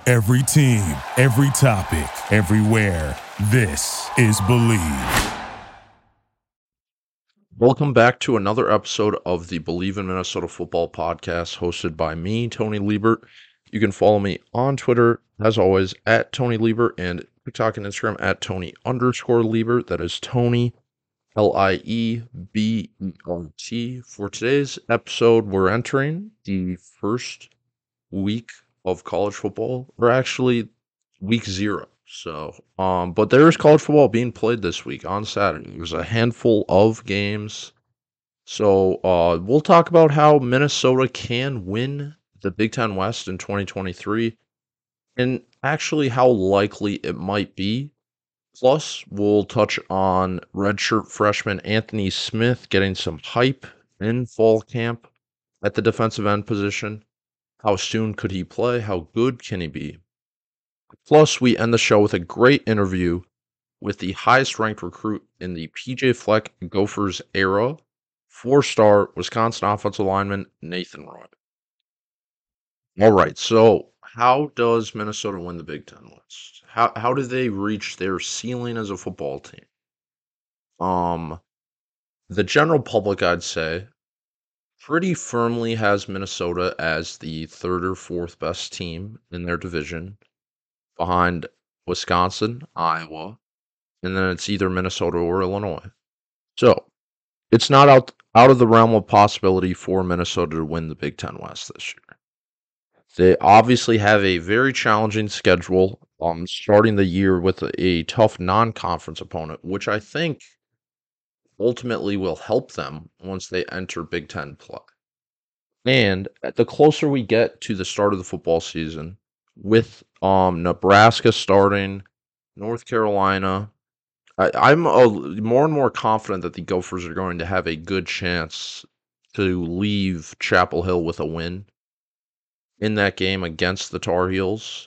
Every team, every topic, everywhere. This is Believe. Welcome back to another episode of the Believe in Minnesota Football podcast hosted by me, Tony Liebert. You can follow me on Twitter, as always, at Tony Liebert, and TikTok and Instagram at Tony_Liebert. That is Tony, Liebert. For today's episode, we're entering the first week of college football, or actually week 0. But there is college football being played this week on Saturday. There's a handful of games. So we'll talk about how Minnesota can win the Big Ten West in 2023 and actually how likely it might be. Plus, we'll touch on redshirt freshman Anthony Smith getting some hype in fall camp at the defensive end position. How soon could he play? How good can he be? Plus, we end the show with a great interview with the highest ranked recruit in the PJ Fleck Gophers era, 4-star Wisconsin offensive lineman Nathan Roy. All right, so how does Minnesota win the Big Ten West? How do they reach their ceiling as a football team? The general public, I'd say, pretty firmly has Minnesota as the third or fourth best team in their division, behind Wisconsin, Iowa, and then it's either Minnesota or Illinois. So it's not out of the realm of possibility for Minnesota to win the Big Ten West this year. They obviously have a very challenging schedule, starting the year with a tough non-conference opponent, which I think ultimately will help them once they enter Big Ten play. And the closer we get to the start of the football season, with Nebraska starting, North Carolina, I'm more and more confident that the Gophers are going to have a good chance to leave Chapel Hill with a win in that game against the Tar Heels.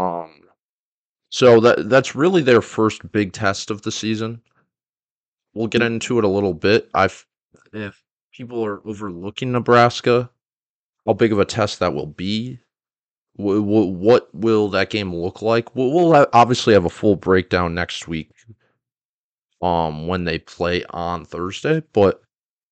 So that's really their first big test of the season. We'll get into it a little bit. If people are overlooking Nebraska, how big of a test that will be. What will that game look like? We'll obviously have a full breakdown next week when they play on Thursday. But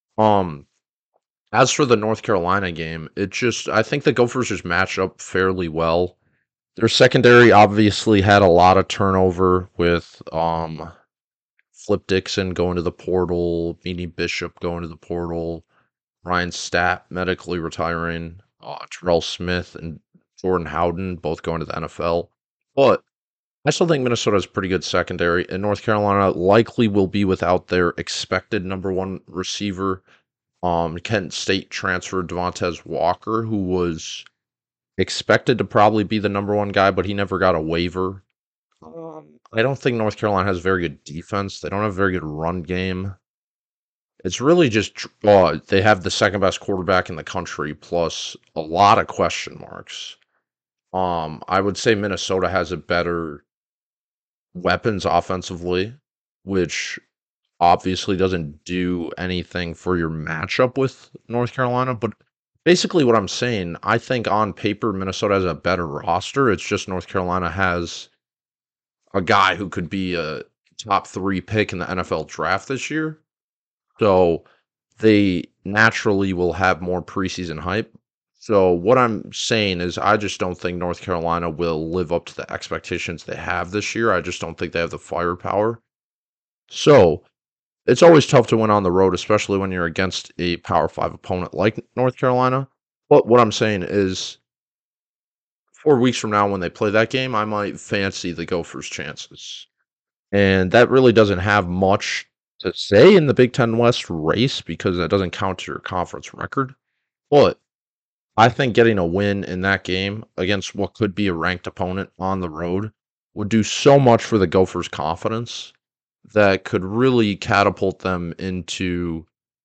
as for the North Carolina game, I think the Gophers just match up fairly well. Their secondary obviously had a lot of turnover with Flip Dixon going to the portal, Beanie Bishop going to the portal, Ryan Statt medically retiring, Terrell Smith and Jordan Howden both going to the NFL. But I still think Minnesota has pretty good secondary, and North Carolina likely will be without their expected number one receiver, Kent State transfer Devontae Walker, who was expected to probably be the number one guy, but he never got a waiver. I don't think North Carolina has very good defense. They don't have a very good run game. It's really just they have the second best quarterback in the country, plus a lot of question marks. I would say Minnesota has a better weapons offensively, which obviously doesn't do anything for your matchup with North Carolina. But basically, what I'm saying, I think on paper, Minnesota has a better roster. It's just North Carolina has a guy who could be a top 3 pick in the NFL draft this year. So they naturally will have more preseason hype. So what I'm saying is I just don't think North Carolina will live up to the expectations they have this year. I just don't think they have the firepower. So it's always tough to win on the road, especially when you're against a Power 5 opponent like North Carolina. But what I'm saying is 4 weeks from now when they play that game, I might fancy the Gophers' chances. And that really doesn't have much to say in the Big Ten West race because that doesn't count to your conference record. But I think getting a win in that game against what could be a ranked opponent on the road would do so much for the Gophers' confidence that could really catapult them into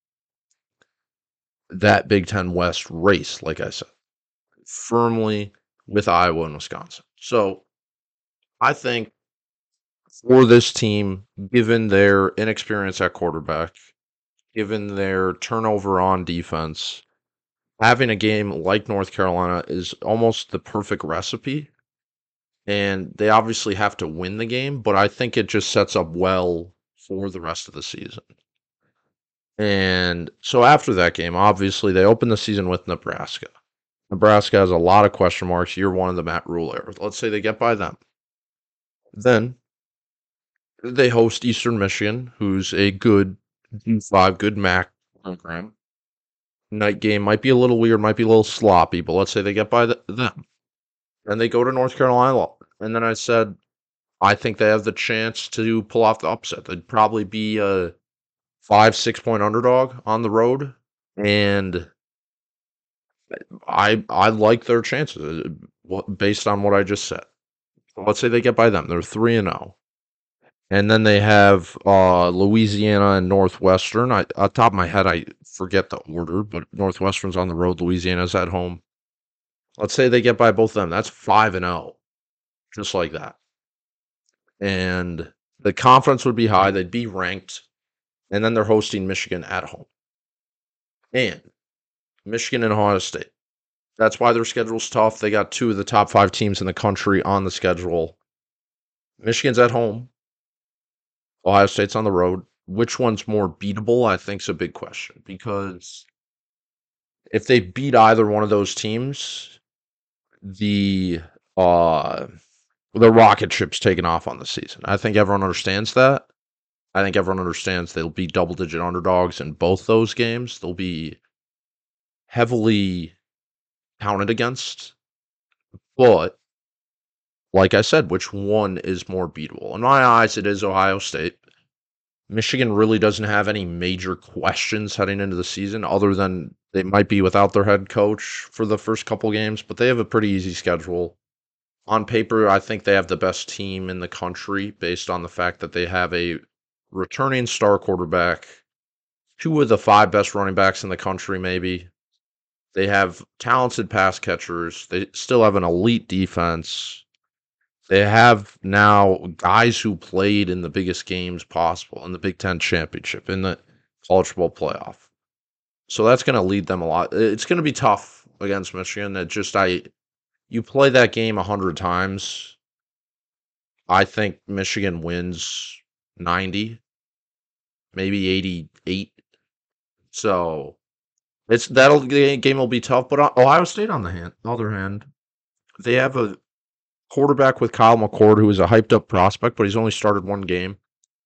that Big Ten West race, like I said, firmly with Iowa and Wisconsin. So I think for this team, given their inexperience at quarterback, given their turnover on defense, having a game like North Carolina is almost the perfect recipe and they obviously have to win the game, but I think it just sets up well for the rest of the season. And so after that game, obviously they open the season with Nebraska. Nebraska has a lot of question marks. Year one of the Matt Rule era. Let's say they get by them. Then they host Eastern Michigan, who's a good D5, good MAC program. Night game might be a little weird, might be a little sloppy, but let's say they get by them. And they go to North Carolina. And then I said, I think they have the chance to pull off the upset. They'd probably be a 5-6 point underdog on the road. And I like their chances based on what I just said. Let's say they get by them. They're 3-0. And then they have Louisiana and Northwestern. On top of my head, I forget the order, but Northwestern's on the road. Louisiana's at home. Let's say they get by both of them. That's 5-0, just like that. And the confidence would be high. They'd be ranked. And then they're hosting Michigan at home. And Michigan and Ohio State. That's why their schedule's tough. They got 2 of the top 5 teams in the country on the schedule. Michigan's at home. Ohio State's on the road. Which one's more beatable, I think, is a big question. Because if they beat either one of those teams, the rocket ship's taken off on the season. I think everyone understands that. I think everyone understands they'll be double-digit underdogs in both those games. They'll be heavily counted against. But, like I said, which one is more beatable? In my eyes, it is Ohio State. Michigan really doesn't have any major questions heading into the season, other than they might be without their head coach for the first couple games, but they have a pretty easy schedule. On paper, I think they have the best team in the country based on the fact that they have a returning star quarterback, 2 of the 5 best running backs in the country, maybe. They have talented pass catchers. They still have an elite defense. They have now guys who played in the biggest games possible in the Big Ten Championship, in the College Football Playoff. So that's going to lead them a lot. It's going to be tough against Michigan. You play that game 100 times. I think Michigan wins 90, maybe 88. So the game will be tough. But Ohio State, on the other hand, they have a quarterback with Kyle McCord, who is a hyped up prospect, but he's only started one game.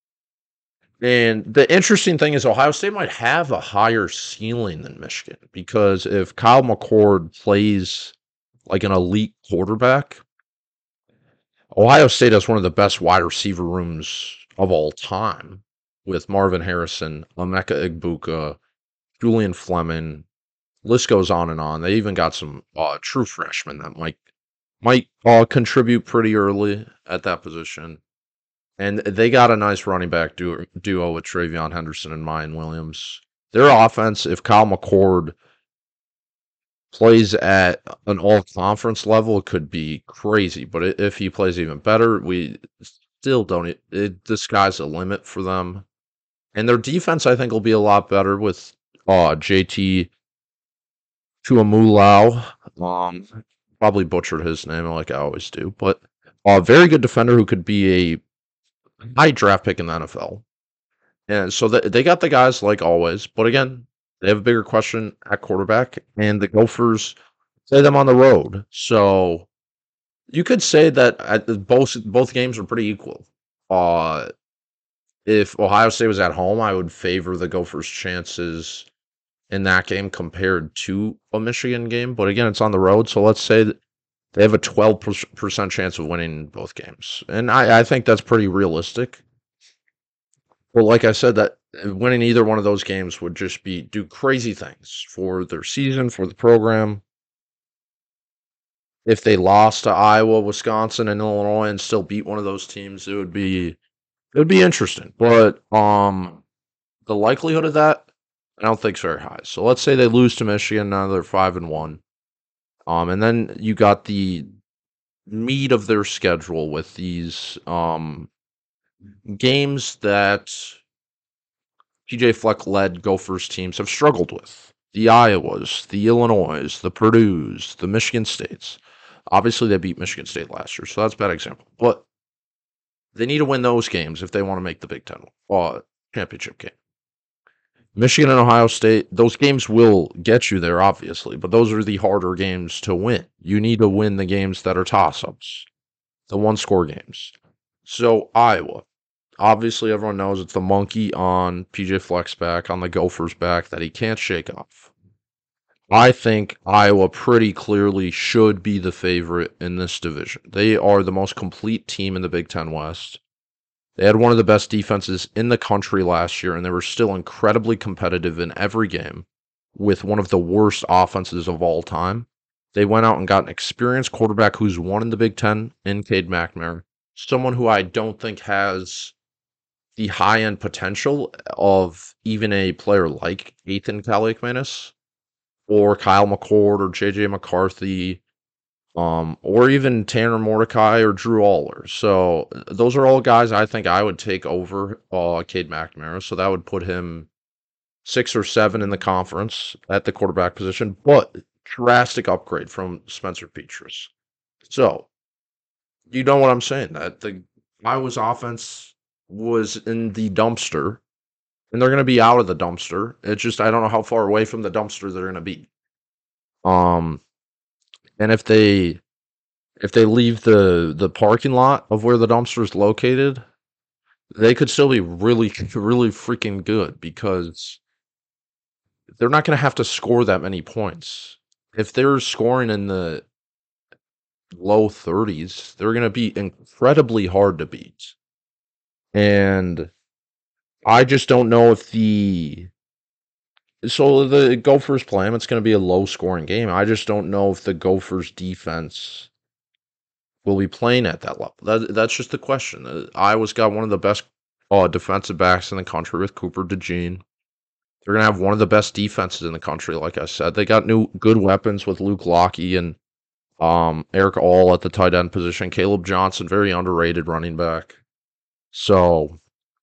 And the interesting thing is Ohio State might have a higher ceiling than Michigan, because if Kyle McCord plays like an elite quarterback, Ohio State has one of the best wide receiver rooms of all time, with Marvin Harrison, Emeka Egbuka, Julian Fleming. List goes on and on. They even got some true freshmen that might contribute pretty early at that position. And they got a nice running back duo with Travion Henderson and Mayan Williams. Their offense, if Kyle McCord plays at an all-conference level, it could be crazy. But if he plays even better, we still don't. The sky's the limit for them. And their defense, I think, will be a lot better with JT Tuamulao. Probably butchered his name like I always do. But a very good defender who could be a high draft pick in the NFL. And so they got the guys like always. But again, they have a bigger question at quarterback. And the Gophers play them on the road. So you could say that both games are pretty equal. If Ohio State was at home, I would favor the Gophers' chances in that game compared to a Michigan game. But again, it's on the road. So let's say that they have a 12% chance of winning both games. And I think that's pretty realistic. Well, like I said, that winning either one of those games would just do crazy things for their season, for the program. If they lost to Iowa, Wisconsin, and Illinois and still beat one of those teams, it would be interesting. But the likelihood of that, I don't think is very high. So let's say they lose to Michigan, now they're 5-1. And then you got the meat of their schedule with these games that TJ Fleck-led Gophers teams have struggled with. The Iowas, the Illinois, the Purdues, the Michigan States. Obviously, they beat Michigan State last year, so that's a bad example. But they need to win those games if they want to make the Big Ten championship game. Michigan and Ohio State, those games will get you there, obviously, but those are the harder games to win. You need to win the games that are toss ups, the one score games. So, Iowa. Obviously, everyone knows it's the monkey on PJ Fleck's back, on the Gophers' back that he can't shake off. I think Iowa pretty clearly should be the favorite in this division. They are the most complete team in the Big Ten West. They had one of the best defenses in the country last year, and they were still incredibly competitive in every game with one of the worst offenses of all time. They went out and got an experienced quarterback who's won in the Big Ten in Cade McNamara, someone who I don't think has the high-end potential of even a player like Ethan Kaliakmanis or Kyle McCord or JJ McCarthy, or even Tanner Mordecai or Drew Aller. So those are all guys I think I would take over Cade McNamara. So that would put him 6 or 7 in the conference at the quarterback position, but drastic upgrade from Spencer Petras. So you know what I'm saying? That the Iowa's offense was in the dumpster, and they're going to be out of the dumpster. It's just I don't know how far away from the dumpster they're going to be. And if they leave the parking lot of where the dumpster is located, they could still be really really freaking good because they're not going to have to score that many points. If they're scoring in the low 30s, they're going to be incredibly hard to beat. And I just don't know if the Gophers play them. It's going to be a low scoring game. I just don't know if the Gophers defense will be playing at that level. That's just the question. Iowa's got one of the best defensive backs in the country with Cooper DeJean. They're going to have one of the best defenses in the country, like I said. They got new good weapons with Luke Lockie and Eric All at the tight end position. Caleb Johnson, very underrated running back. So,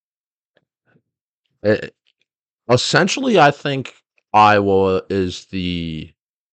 essentially, I think Iowa is the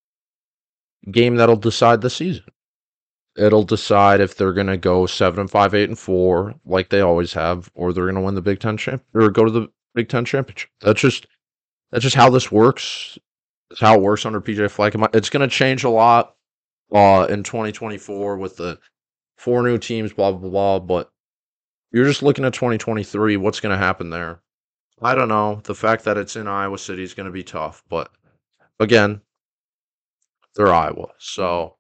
game that'll decide the season. It'll decide if they're going to go 7-5, 8-4, like they always have, or they're going to win the Big Ten or go to the Big Ten championship. That's just how this works. It's how it works under PJ Fleck. It's going to change a lot in 2024 with the 4 new teams, blah blah blah. But you're just looking at 2023. What's going to happen there? I don't know. The fact that it's in Iowa City is going to be tough, but again, they're Iowa, so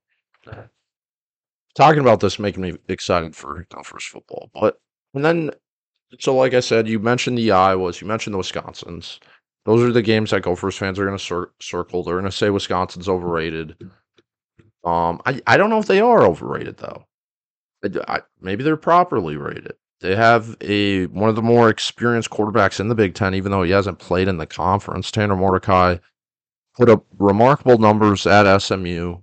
talking about this making me excited for Gophers football. And then, so like I said, you mentioned the Iowas, you mentioned the Wisconsins. Those are the games that Gophers fans are going to circle. They're going to say Wisconsin's overrated. I don't know if they are overrated though. Maybe they're properly rated. They have one of the more experienced quarterbacks in the Big Ten, even though he hasn't played in the conference. Tanner Mordecai put up remarkable numbers at SMU.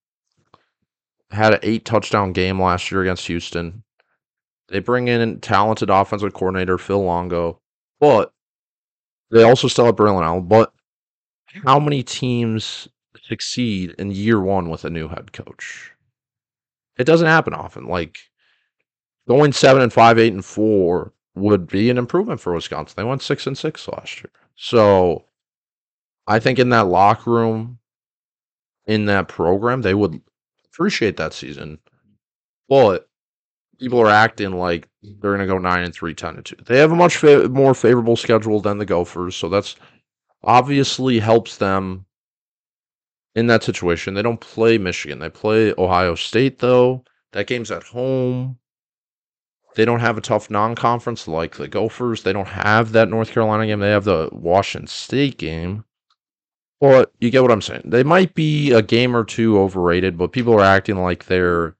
Had an 8 touchdown game last year against Houston. They bring in talented offensive coordinator Phil Longo, but they also still have Braylon Allen. But how many teams succeed in year 1 with a new head coach? It doesn't happen often. Like going 7-5, 8-4 would be an improvement for Wisconsin. They went 6-6 last year. So I think in that locker room, in that program, they would appreciate that season. But people are acting like they're going to go 9-3, 10-2. They have a much more favorable schedule than the Gophers, so that's obviously helps them in that situation. They don't play Michigan. They play Ohio State, though. That game's at home. They don't have a tough non-conference like the Gophers. They don't have that North Carolina game. They have the Washington State game. But you get what I'm saying. They might be a game or two overrated, but people are acting like they're...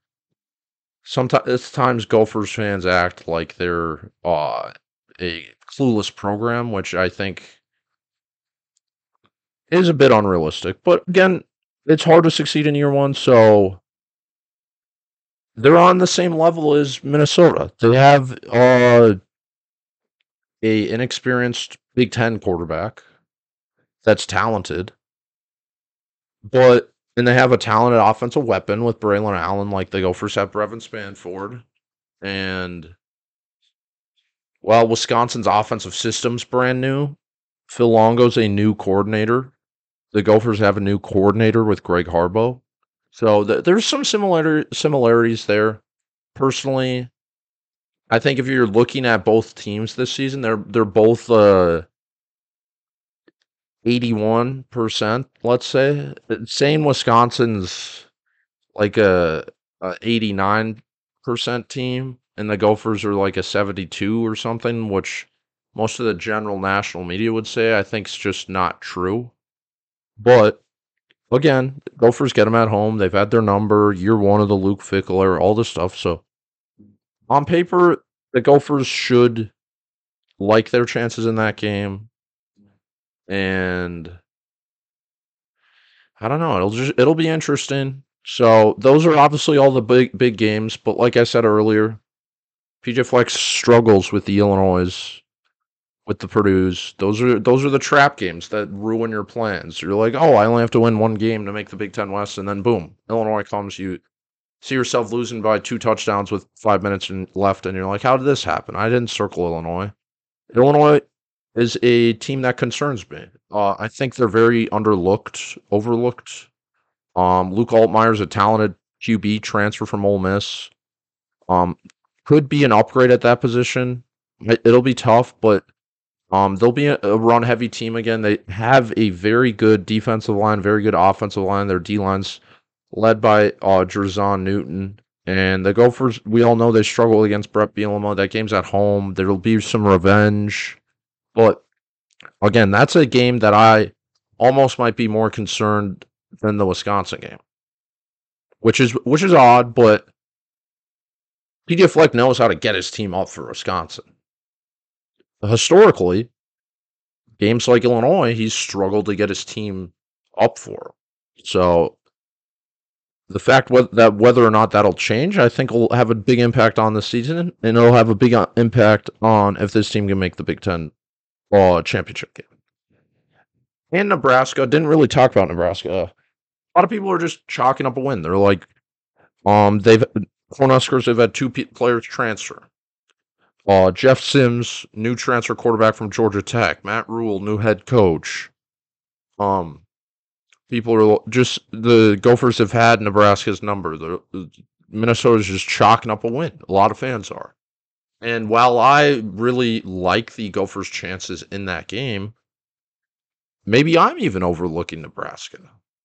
Sometimes Gophers fans act like they're a clueless program, which I think is a bit unrealistic. But again, it's hard to succeed in year 1, so they're on the same level as Minnesota. They have a inexperienced Big Ten quarterback that's talented, but And they have a talented offensive weapon with Braylon Allen, like the Gophers have Brevin Spanford. And, well, Wisconsin's offensive system's brand new. Phil Longo's a new coordinator. The Gophers have a new coordinator with Greg Harbaugh. So there's some similarities there. Personally, I think if you're looking at both teams this season, they're both 81%, let's say. Saying Wisconsin's like a 89% team and the Gophers are like a 72 or something, which most of the general national media would say, I think is just not true. But again, Gophers get them at home. They've had their number, year one of the Luke Fickler, all this stuff. So on paper, the Gophers should like their chances in that game. And I don't know. It'll be interesting. So those are obviously all the big games. But like I said earlier, PJ Flex struggles with the Illinois, with the Purdue's. Those are the trap games that ruin your plans. You're like, oh, I only have to win one game to make the Big Ten West, and then boom, Illinois comes. You see yourself losing by 2 touchdowns with 5 minutes left, and you're like, how did this happen? I didn't circle Illinois. Illinois is a team that concerns me. I think they're very overlooked. Luke Altmaier's a talented QB transfer from Ole Miss. Could be an upgrade at that position. It'll be tough, but they'll be a run-heavy team again. They have a very good defensive line, very good offensive line. Their D-line's led by Jerzon Newton. And the Gophers, we all know they struggle against Brett Bielema. That game's at home. There'll be some revenge. But, again, that's a game that I almost might be more concerned than the Wisconsin game. Which is odd, but PJ Fleck knows how to get his team up for Wisconsin. Historically, games like Illinois, he's struggled to get his team up for. So the fact that whether or not that'll change, I think will have a big impact on the season, and it'll have a big impact on if this team can make the Big Ten championship game. And Nebraska, didn't really talk about Nebraska. A lot of people are just chalking up a win. They're like, Cornhuskers have had 2 players transfer. Jeff Sims, new transfer quarterback from Georgia Tech. Matt Rhule, new head coach. People are just, the Gophers have had Nebraska's number. Minnesota's just chalking up a win. A lot of fans are. And while I really like the Gophers' chances in that game, maybe I'm even overlooking Nebraska.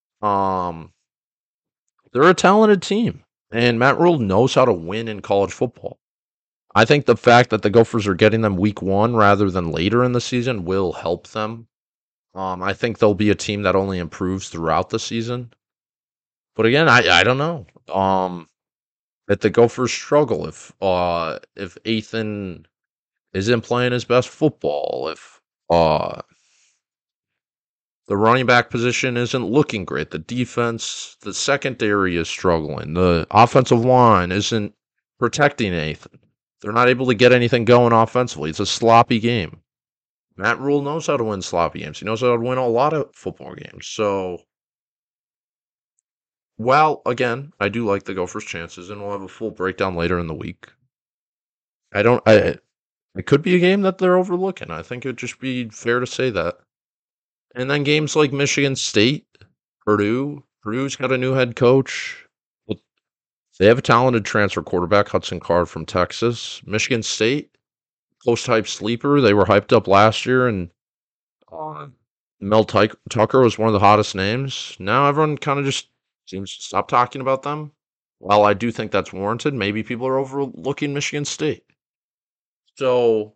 They're a talented team, and Matt Rhule knows how to win in college football. I think the fact that the Gophers are getting them week 1 rather than later in the season will help them. I think they'll be a team that only improves throughout the season. But again, I don't know. If the Gophers struggle, if Ethan isn't playing his best football, if the running back position isn't looking great, the defense, the secondary is struggling, the offensive line isn't protecting anything. They're not able to get anything going offensively. It's a sloppy game. Matt Rhule knows how to win sloppy games. He knows how to win a lot of football games. So, well, again, I do like the Gophers' chances, and we'll have a full breakdown later in the week. It could be a game that they're overlooking. I think it'd just be fair to say that. And then games like Michigan State, Purdue's got a new head coach. They have a talented transfer quarterback, Hudson Card from Texas. Michigan State, post-hype sleeper. They were hyped up last year, and Mel Tucker was one of the hottest names. Now everyone kind of just seems to stop talking about them. While I do think that's warranted, maybe people are overlooking Michigan State. So,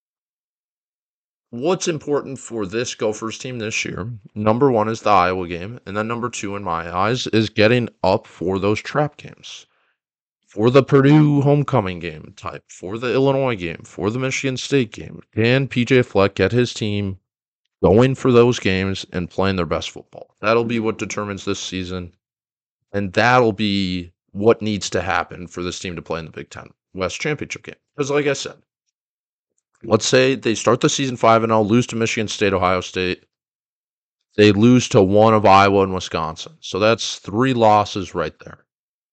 what's important for this Gophers team this year? Number 1 is the Iowa game, and then number 2, in my eyes, is getting up for those trap games. For the Purdue homecoming game type, for the Illinois game, for the Michigan State game. Can PJ Fleck get his team going for those games and playing their best football? That'll be what determines this season, and that'll be what needs to happen for this team to play in the Big Ten West Championship game. Because like I said, let's say they start the season 5-0, lose to Michigan State, Ohio State. They lose to one of Iowa and Wisconsin. So that's 3 losses right there.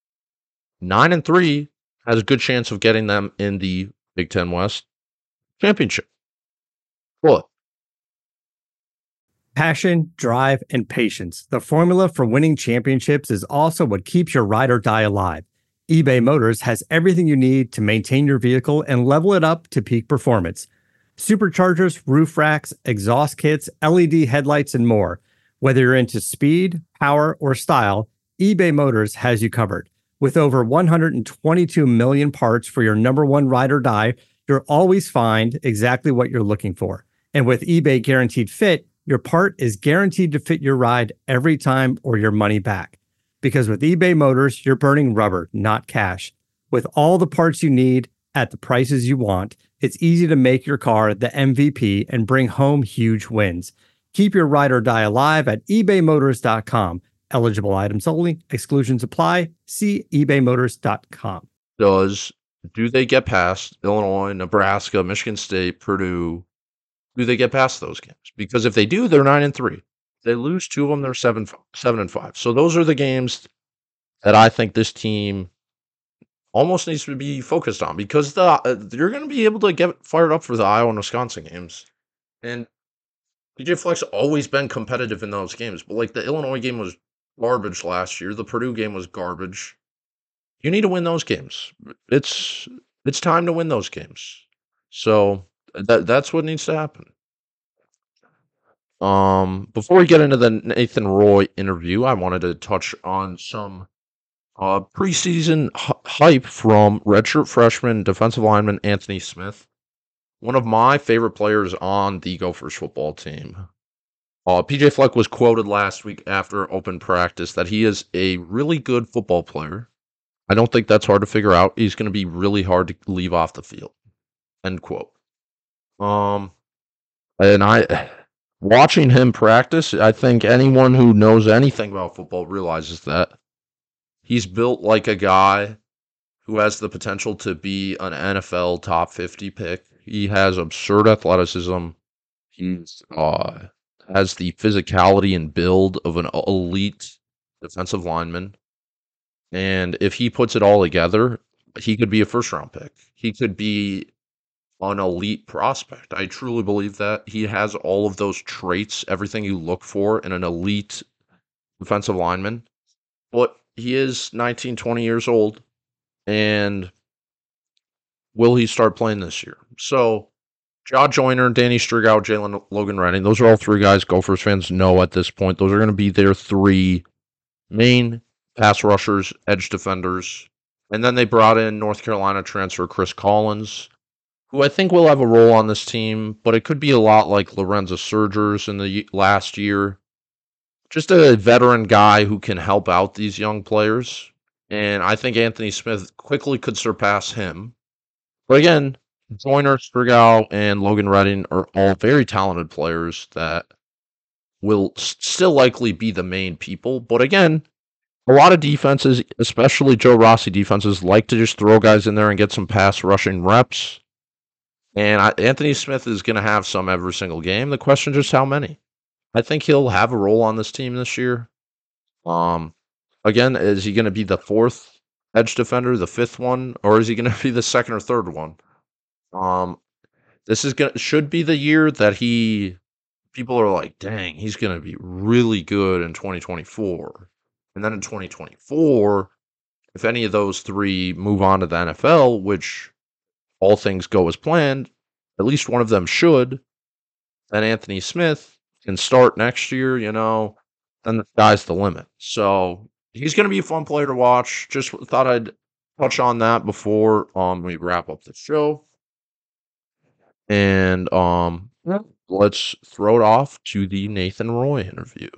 9-3 has a good chance of getting them in the Big Ten West championship. Cool. Passion, drive, and patience. The formula for winning championships is also what keeps your ride or die alive. eBay Motors has everything you need to maintain your vehicle and level it up to peak performance. Superchargers, roof racks, exhaust kits, LED headlights, and more. Whether you're into speed, power, or style, eBay Motors has you covered. With over 122 million parts for your number one ride or die, you'll always find exactly what you're looking for. And with eBay Guaranteed Fit, your part is guaranteed to fit your ride every time or your money back. Because with eBay Motors, you're burning rubber, not cash. With all the parts you need at the prices you want, it's easy to make your car the MVP and bring home huge wins. Keep your ride or die alive at ebaymotors.com. Eligible items only. Exclusions apply. See ebaymotors.com. Do they get past Illinois, Nebraska, Michigan State, Purdue? Do they get past those games? Because if they do, they're 9-3. They lose 2 of them, they're 7-5. So those are the games that I think this team almost needs to be focused on, because you're going to be able to get fired up for the Iowa and Wisconsin games. And PJ Fleck's always been competitive in those games. But like the Illinois game was garbage last year. The Purdue game was garbage. You need to win those games. It's time to win those games. So that's what needs to happen. Before we get into the Nathan Roy interview, I wanted to touch on some preseason hype from redshirt freshman defensive lineman Anthony Smith, one of my favorite players on the Gophers football team. PJ Fleck was quoted last week after open practice that he is a really good football player. I don't think that's hard to figure out. He's going to be really hard to leave off the field. End quote. Watching him practice, I think anyone who knows anything about football realizes that he's built like a guy who has the potential to be an NFL top 50 pick. He has absurd athleticism. He has the physicality and build of an elite defensive lineman. And if he puts it all together, he could be a first-round pick. He could be an elite prospect. I truly believe that. He has all of those traits, everything you look for in an elite defensive lineman. But he is 19, 20 years old. And will he start playing this year? So, Jaw Joyner, Danny Strigow, Jalen Logan Redding, those are all 3 guys Gophers fans know at this point. Those are going to be their 3 main pass rushers, edge defenders. And then they brought in North Carolina transfer Chris Collins, who I think will have a role on this team, but it could be a lot like Lorenzo Surgers in the last year. Just a veteran guy who can help out these young players. And I think Anthony Smith quickly could surpass him. But again, Joyner, Strigow, and Logan Redding are all very talented players that will still likely be the main people. But again, a lot of defenses, especially Joe Rossi defenses, like to just throw guys in there and get some pass rushing reps. And Anthony Smith is going to have some every single game. The question is just how many. I think he'll have a role on this team this year. Again, is he going to be the 4th edge defender, the 5th one, or is he going to be the 2nd or 3rd one? This should be the year that people are like, dang, he's going to be really good in 2024. And then in 2024, if any of those 3 move on to the NFL, which all things go as planned, at least one of them should, then Anthony Smith can start next year, then the sky's the limit. So he's going to be a fun player to watch. Just thought I'd touch on that before we wrap up the show. And let's throw it off to the Nathan Roy interview.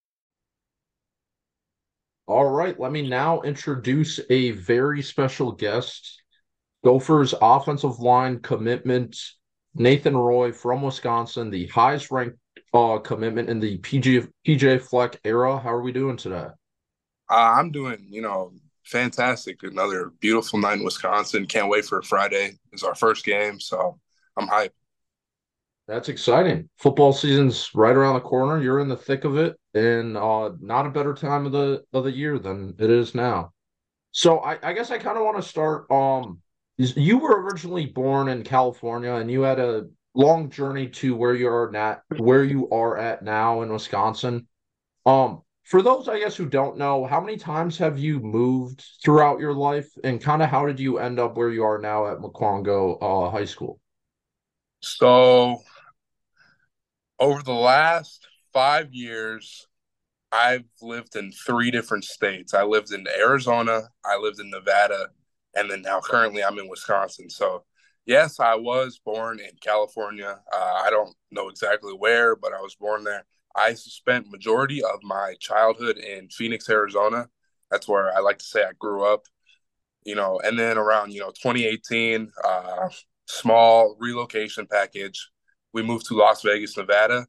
All right, let me now introduce a very special guest. Gophers offensive line commitment, Nathan Roy from Wisconsin, the highest ranked commitment in the PJ Fleck era. How are we doing today? I'm doing, fantastic. Another beautiful night in Wisconsin. Can't wait for Friday. It's our first game, so I'm hyped. That's exciting. Football season's right around the corner. You're in the thick of it, and not a better time of the year than it is now. So I guess I kind of want to start. You were originally born in California, and you had a long journey to where you are at now in Wisconsin. For those, I guess, who don't know, how many times have you moved throughout your life, and kind of how did you end up where you are now at McQuango High School? So over the last 5 years, I've lived in three different states. I lived in Arizona, I lived in Nevada, and then now currently I'm in Wisconsin. So, yes, I was born in California. I don't know exactly where, but I was born there. I spent majority of my childhood in Phoenix, Arizona. That's where I like to say I grew up. And then around 2018, small relocation package. We moved to Las Vegas, Nevada.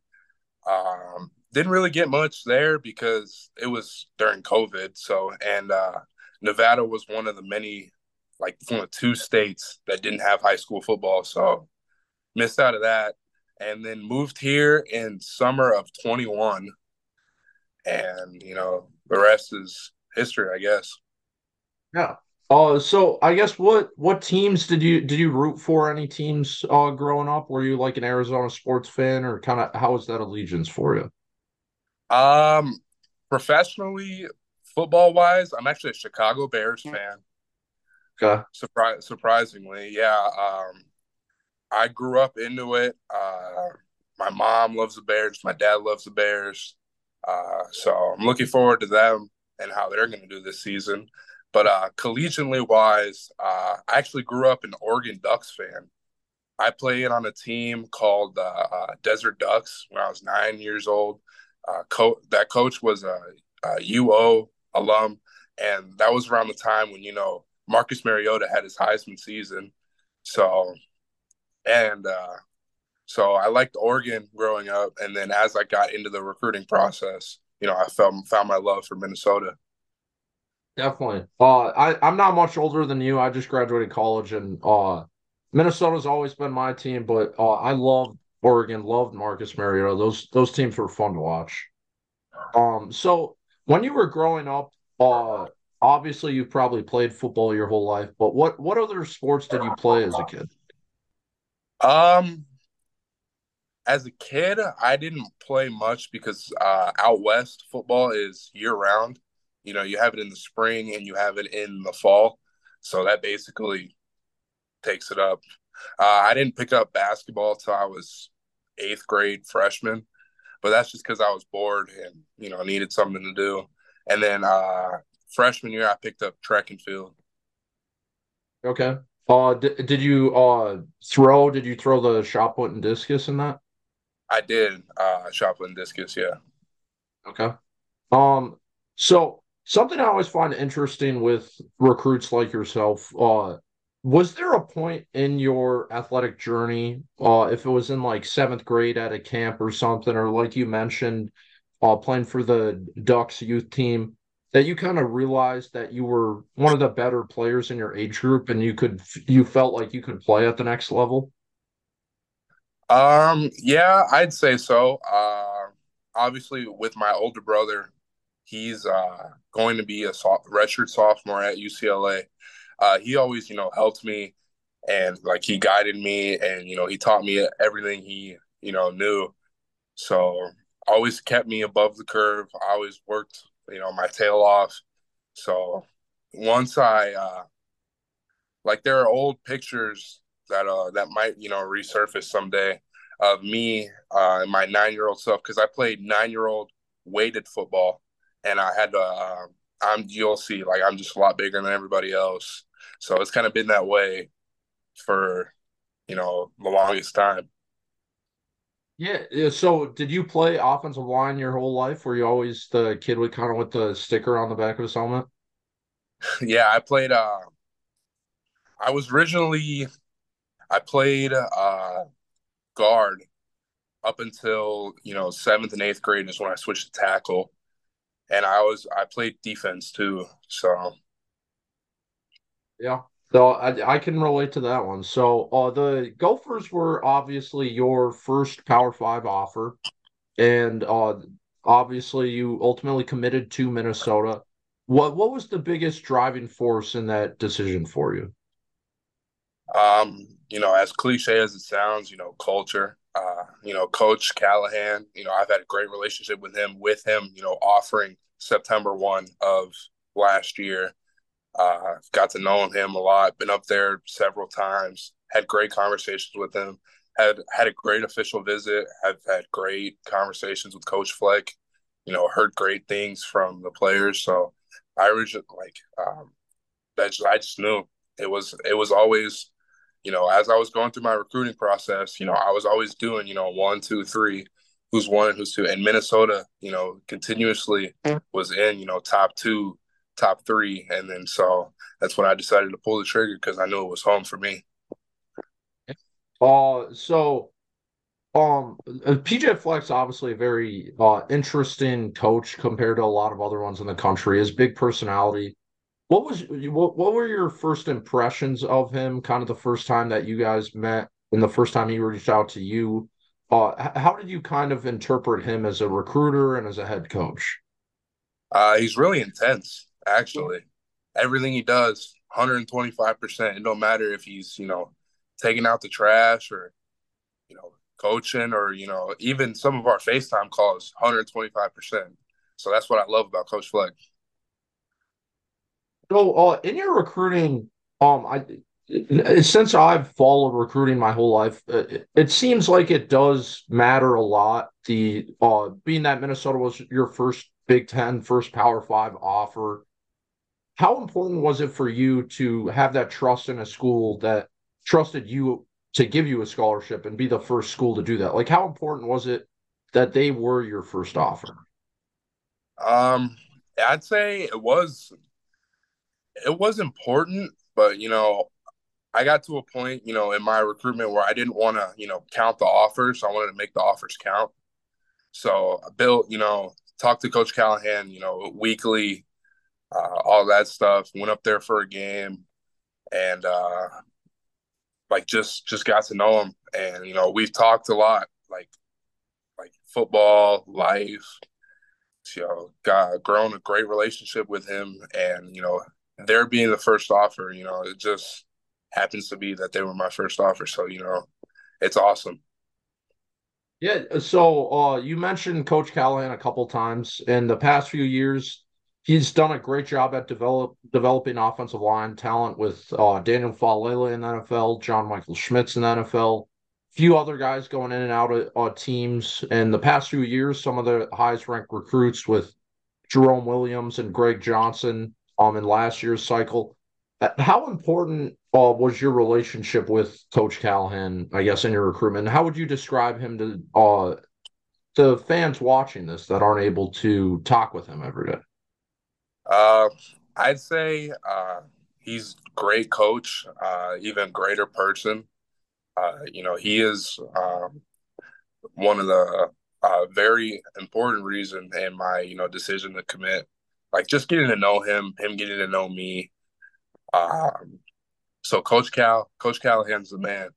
Didn't really get much there because it was during COVID. So, and Nevada was one of the many, like one of two states that didn't have high school football. So, missed out of that. And then moved here in summer of 21. And, the rest is history, I guess. Yeah. So I guess what teams did you root for? Any teams growing up? Were you like an Arizona sports fan, or kind of how was that allegiance for you? Um, Professionally, football wise, I'm actually a Chicago Bears fan. Okay. Surprisingly, yeah. I grew up into it. My mom loves the Bears. My dad loves the Bears. So I'm looking forward to them and how they're going to do this season. But collegiately wise, I actually grew up an Oregon Ducks fan. I played on a team called Desert Ducks when I was 9 years old. That coach was a UO alum, and that was around the time when Marcus Mariota had his Heisman season. So and so I liked Oregon growing up, and then as I got into the recruiting process, I found my love for Minnesota. Definitely. I'm not much older than you. I just graduated college, and Minnesota's always been my team, but I loved Oregon, loved Marcus Mariota. Those teams were fun to watch. So when you were growing up, obviously you probably played football your whole life, but what other sports did you play as a kid? Um, as a kid, I didn't play much because out west football is year round. You have it in the spring and you have it in the fall, so that basically takes it up. I didn't pick up basketball till I was eighth grade freshman, but that's just because I was bored and needed something to do. And then freshman year, I picked up track and field. Okay. Did you throw? Did you throw the shot put and discus in that? I did shot put and discus, yeah. Okay. Um, so something I always find interesting with recruits like yourself, was there a point in your athletic journey, if it was in like seventh grade at a camp or something, or like you mentioned, playing for the Ducks youth team, that you kind of realized that you were one of the better players in your age group and you felt like you could play at the next level? Yeah, I'd say so. Obviously, with my older brother, he's going to be a redshirt sophomore at UCLA. He always, helped me and like he guided me and he taught me everything he knew. So always kept me above the curve. I always worked my tail off. So once I like there are old pictures that might resurface someday of me and my 9 year old self because I played 9 year old weighted football and I had to you'll see like I'm just a lot bigger than everybody else. So it's kind of been that way for the longest time. Yeah, yeah. So did you play offensive line your whole life? Were you always the kid with kind of with the sticker on the back of his helmet? Yeah, I was originally I played guard up until seventh and eighth grade is when I switched to tackle, and I played defense too. So Yeah. So I can relate to that one. So the Gophers were obviously your first Power Five offer, and obviously you ultimately committed to Minnesota. What was the biggest driving force in that decision for you? As cliche as it sounds, culture. Coach Callahan, I've had a great relationship with him, offering September 1 of last year. Got to know him a lot, been up there several times, had great conversations with him, had a great official visit, have had great conversations with Coach Fleck, heard great things from the players. So I originally I just knew it was always, as I was going through my recruiting process, I was always doing, one, two, three, who's one and who's two. And Minnesota, continuously was in, top two, top three. And then so that's when I decided to pull the trigger because I knew it was home for me. So PJ Fleck's obviously a very interesting coach compared to a lot of other ones in the country. His big personality. What were your first impressions of him? Kind of the first time that you guys met, and the first time he reached out to you. How did you kind of interpret him as a recruiter and as a head coach? He's really intense, actually. Everything he does, 125%. It don't matter if he's, taking out the trash or, coaching or, even some of our FaceTime calls, 125%. So that's what I love about Coach Fleck. So, in your recruiting, I since I've followed recruiting my whole life, it seems like it does matter a lot. The being that Minnesota was your first Big Ten, first Power Five offer, how important was it for you to have that trust in a school that trusted you to give you a scholarship and be the first school to do that? Like, how important was it that they were your first offer? Um, I'd say it was important, but I got to a point, in my recruitment where I didn't want to, count the offers. I wanted to make the offers count. So I built, talked to Coach Callahan, weekly, all that stuff. Went up there for a game and like just got to know him. And we've talked a lot, like football, life. Got grown a great relationship with him, and their being the first offer, it just happens to be that they were my first offer. So it's awesome. Yeah, so you mentioned Coach Callahan a couple times. In the past few years, he's done a great job at developing offensive line talent with Daniel Falele in the NFL, John Michael Schmitz in the NFL, few other guys going in and out of teams. In the past few years, some of the highest ranked recruits with Jerome Williams and Greg Johnson in last year's cycle. How important was your relationship with Coach Callahan, I guess, in your recruitment? How would you describe him to fans watching this that aren't able to talk with him every day? Uh, I'd say he's great coach, even greater person. He is one of the very important reason in my decision to commit. Like just getting to know him getting to know me. Um, so Coach Callahan's the man.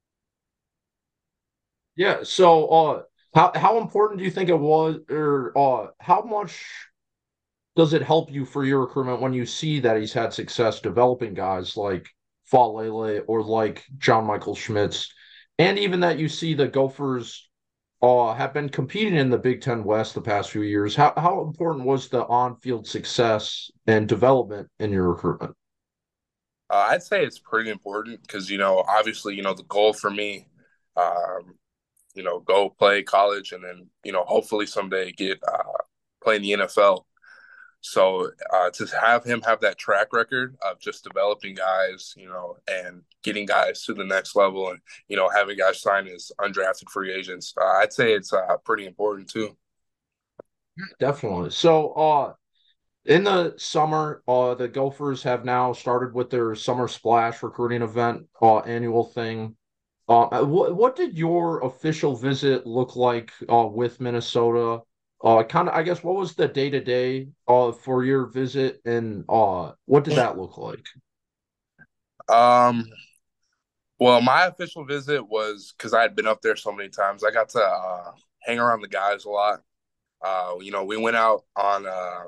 Yeah. So, how important do you think it was, or how much does it help you for your recruitment when you see that he's had success developing guys like Falele or like John Michael Schmitz, and even that you see the Gophers have been competing in the Big Ten West the past few years? How important was the on-field success and development in your recruitment? I'd say it's pretty important because obviously the goal for me, um, go play college and then hopefully someday get play in the NFL. So to have him have that track record of just developing guys, and getting guys to the next level, and having guys sign as undrafted free agents, I'd say it's pretty important too. Definitely. So, in the summer, the Gophers have now started with their Summer Splash recruiting event, annual thing. What did your official visit look like with Minnesota? Kind of, I guess, what was the day to day for your visit, and what did that look like? Um, well, my official visit was because I had been up there so many times. I got to hang around the guys a lot. We went out on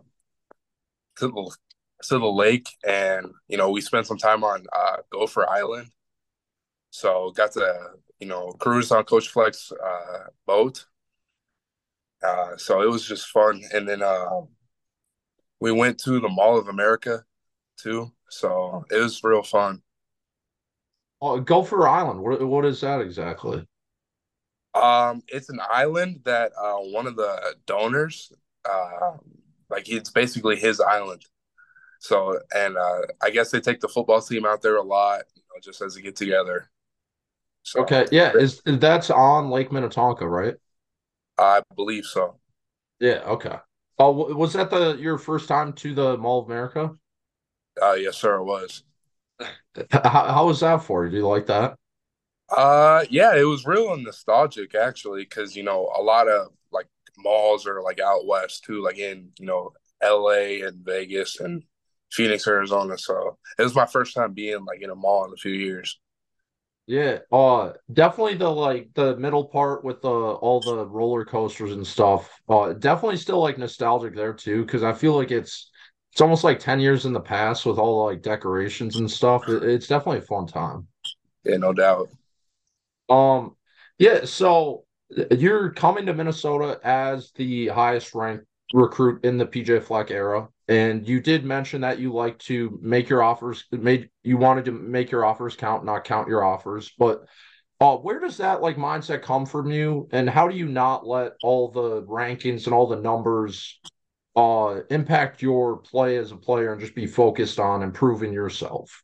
to the lake, and we spent some time on Gopher Island. So got to cruise on Coach Fleck's boat. So it was just fun, and then we went to the Mall of America too. So it was real fun. Gopher Island. What is that exactly? It's an island that one of the donors, uh, like it's basically his island. So, and I guess they take the football team out there a lot, just as a get together. So, Okay, yeah, is that's on Lake Minnetonka, right? I believe so. Yeah, okay. Oh, was that the your first time to the Mall of America? Yes, sir, it was. How was that for you? Do you like that? Yeah, it was real nostalgic actually, because a lot of like malls are like out west too, like in LA and Vegas and Phoenix, Arizona. So it was my first time being like in a mall in a few years. Yeah, definitely the like the middle part with the all the roller coasters and stuff. Definitely still like nostalgic there too, because I feel like it's almost like 10 years in the past with all the like decorations and stuff. It's definitely a fun time. Yeah, no doubt. Um, yeah, so you're coming to Minnesota as the highest ranked recruit in the PJ Fleck era, and you did mention that you like to make your offers, made you wanted to make your offers count, not count your offers. But where does that like mindset come from you, and how do you not let all the rankings and all the numbers impact your play as a player and just be focused on improving yourself?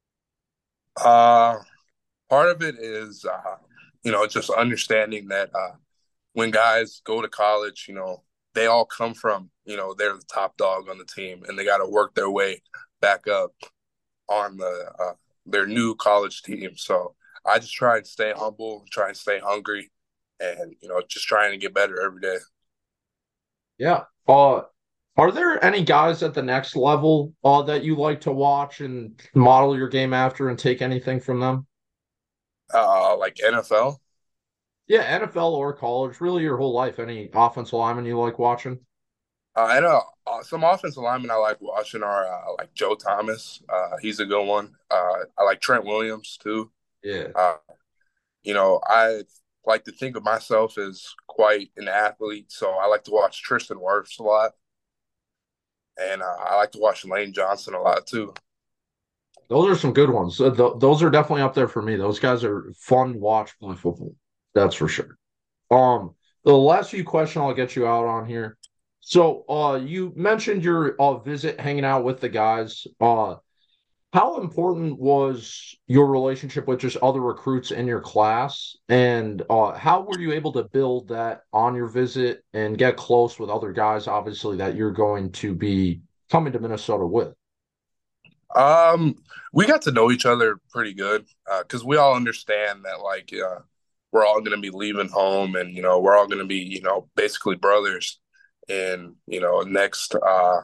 Uh, Part of it is just understanding that when guys go to college, they all come from, they're the top dog on the team, and they got to work their way back up on their new college team. So I just try and stay humble, try and stay hungry, and just trying to get better every day. Yeah. Are there any guys at the next level that you like to watch and model your game after and take anything from them? Like NFL. Yeah, NFL or college, really your whole life. Any offensive lineman you like watching? And some offensive linemen I like watching are like Joe Thomas. He's a good one. I like Trent Williams too. Yeah. Uh, I like to think of myself as quite an athlete, so I like to watch Tristan Wirfs a lot, and I like to watch Lane Johnson a lot too. Those are some good ones. Those are definitely up there for me. Those guys are fun to watch play football. That's for sure. The last few questions I'll get you out on here. So, you mentioned your visit hanging out with the guys. How important was your relationship with just other recruits in your class? And how were you able to build that on your visit and get close with other guys, obviously, that you're going to be coming to Minnesota with? Um, we got to know each other pretty good because we all understand that like we're all going to be leaving home, and we're all going to be basically brothers, and next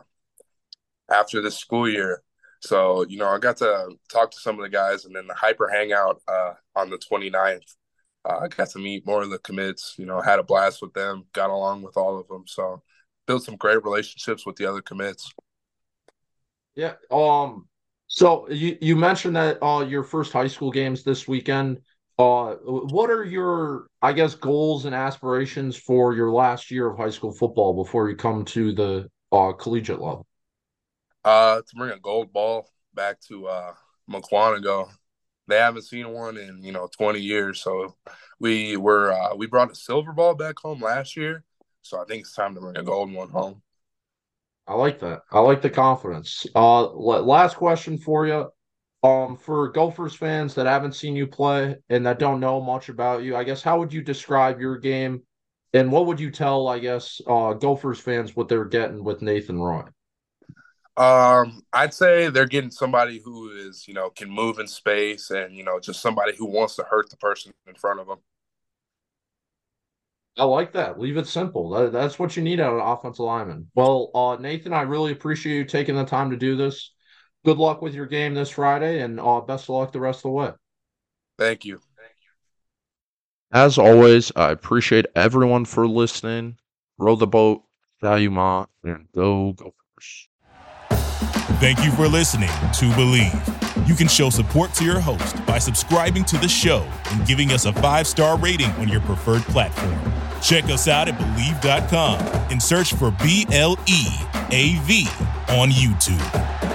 after this school year. So I got to talk to some of the guys, and then the hyper hangout on the 29th. I got to meet more of the commits. Had a blast with them, got along with all of them. So built some great relationships with the other commits. Yeah. So you mentioned that your first high school games this weekend. What are your, I guess, goals and aspirations for your last year of high school football before you come to the collegiate level? To bring a gold ball back to Muquanago. They haven't seen one in 20 years. So we brought a silver ball back home last year. So I think it's time to bring a gold one home. I like that. I like the confidence. Last question for you. For Gophers fans that haven't seen you play and that don't know much about you, I guess how would you describe your game, and what would you tell, I guess, Gophers fans what they're getting with Nathan Roy? I'd say they're getting somebody who is, can move in space, and, just somebody who wants to hurt the person in front of them. I like that. Leave it simple. That's what you need out of an offensive lineman. Well, Nathan, I really appreciate you taking the time to do this. Good luck with your game this Friday, and best of luck the rest of the way. Thank you. As always, I appreciate everyone for listening. Row the boat, Valuemont, and go Gophers. Thank you for listening to Believe. You can show support to your host by subscribing to the show and giving us a 5-star rating on your preferred platform. Check us out at Believe.com and search for BLEAV on YouTube.